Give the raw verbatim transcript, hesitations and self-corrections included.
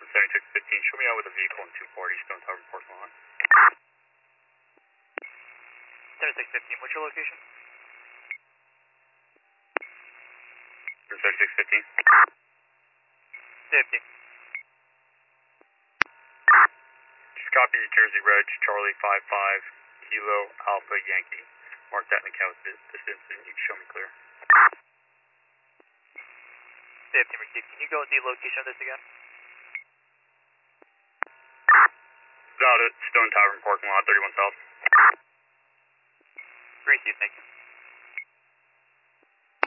seventy-six fifteen, show me out with a vehicle in two forty, Stone Tavern parking lot. seventy-six fifteen, what's your location? seventy-six fifteen. fifty. Just copy Jersey Reg, Charlie five five, Kilo Alpha Yankee. Mark that in the account with distance and you can show me clear. fifty received. Can you go with the location of this again? Out at Stone Tavern parking lot, thirty-one South. Received, thank you.